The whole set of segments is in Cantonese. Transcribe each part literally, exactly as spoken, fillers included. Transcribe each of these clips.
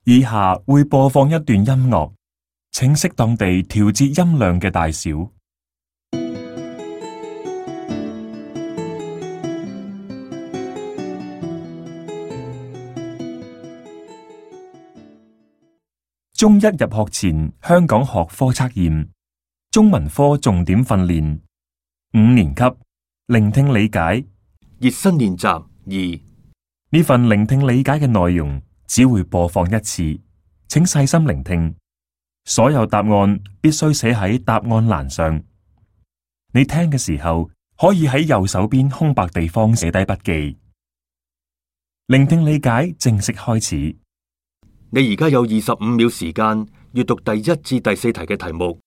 以下會播放一段音樂，請適當地調節音量嘅大小。中一入學前香港學科測驗，中文科重點訓練，五年級聆聽理解熱身練習二。 呢份聆聽理解嘅內容只會播放一次，請細心聆聽。所有答案必須寫喺答案欄上。你聽嘅時候，可以喺右手邊空白地方寫低筆記。聆聽理解正式開始。 你而家有二十五秒時間閱讀第一至第四題嘅題目。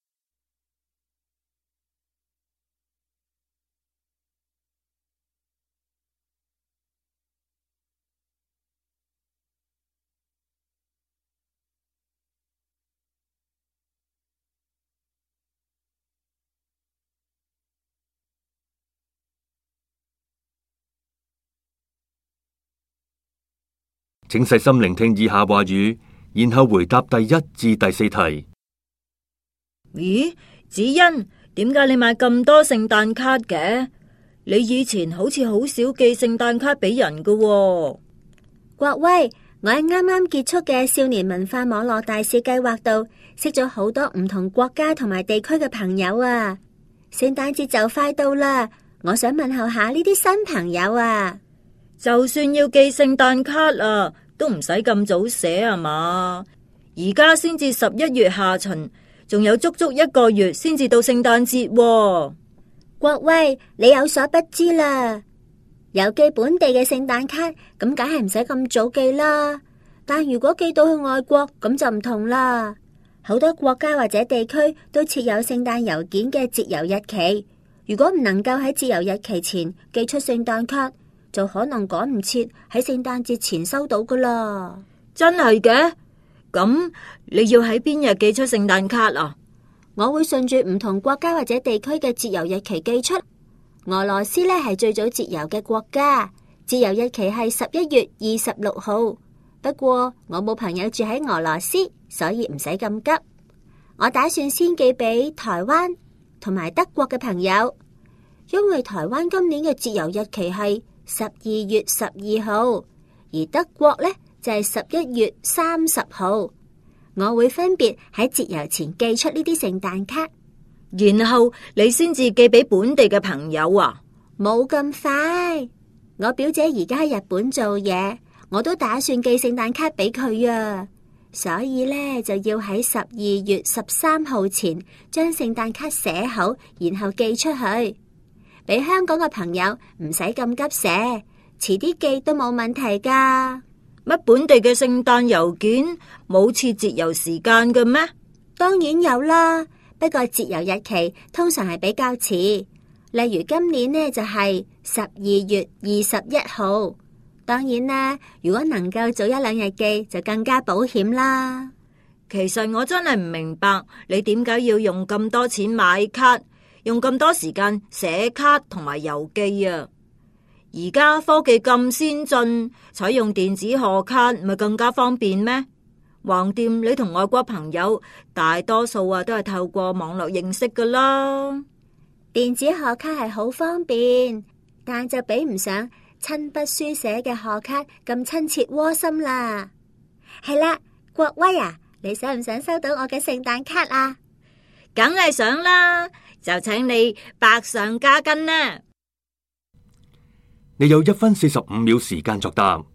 請細心聆聽以下話語，然後回答第一至第四題。 咦，子欣，點解你買咁多聖誕卡嘅？你以前好似好少寄聖誕卡俾人㗎喎。 國威，我喺啱啱結束嘅少年文化網絡大使計劃度，識咗好多唔同國家同埋地區嘅朋友啊！聖誕節就快到啦，我想問候下呢啲新朋友啊！ 就算要寄聖誕卡啊，都唔使咁早寫啊嘛！而家先至十一月下旬，仲有足足一個月先至到聖誕節喎。 國威，你有所不知啦，有寄本地嘅聖誕卡，咁梗係唔使咁早寄啦。但如果寄到去外國，咁就唔同啦。好多國家或者地區都設有聖誕郵件嘅截郵日期，如果唔能夠喺截郵日期前寄出聖誕卡，就可能趕唔切喺聖誕節前收到噶啦。 真係嘅？咁你要喺邊日寄出聖誕卡啊？ 我會順住唔同國家或者地區嘅截郵日期寄出。俄羅斯呢係最早截郵嘅國家，截郵日期係十一月二十六號。不過我冇朋友住喺俄羅斯，所以唔使咁急。我打算先寄俾台灣同埋德國嘅朋友，因為台灣今年嘅截郵日期係十二月十二號，而德國呢就係十一月三十號。我會分別喺截郵前寄出呢啲聖誕卡， 然後你先至寄俾本地嘅朋友啊？ 冇咁快，我表姐而家喺日本做嘢，我都打算寄聖誕卡俾佢啊，所以呢就要喺十二月十三號前將聖誕卡寫好，然後寄出去。俾香港嘅朋友唔使咁急寫，遲啲寄都冇問題噶。 乜本地嘅聖誕郵件冇設截郵時間嘅咩？ 當然有啦，不過截郵日期通常係比較遲，例如今年呢就係十二月二十一號。當然啦，如果能夠早一兩日寄就更加保險啦。 其實我真係唔明白你點解要用咁多錢買卡，用咁多時間寫卡同埋郵寄啊！而家科技咁先進，採用電子賀卡咪更加方便咩？橫掂你同外國朋友大多數啊都係透過網絡認識噶啦。 電子賀卡係好方便，但就比唔上親筆書寫嘅賀卡咁親切窩心啦。係啦，國威啊，你想唔想收到我嘅聖誕卡啊？ 梗係想啦，就請你百上加斤啦。 你有一分四十五秒時間作答。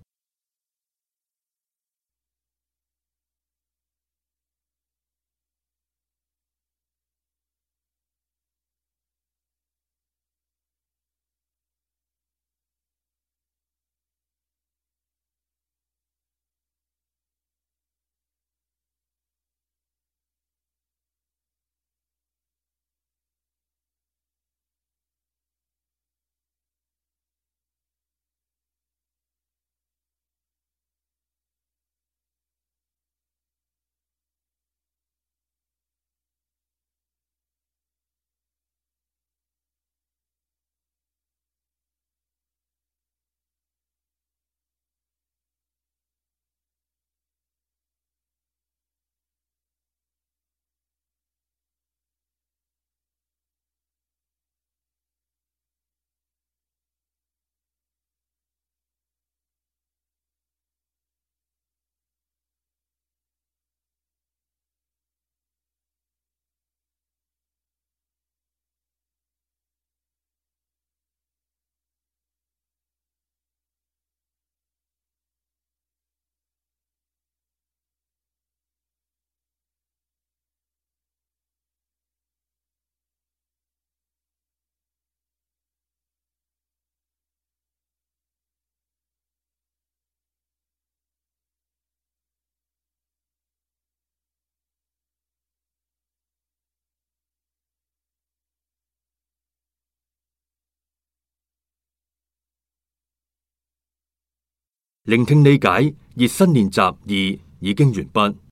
聆聽理解熱身練習二已經完畢。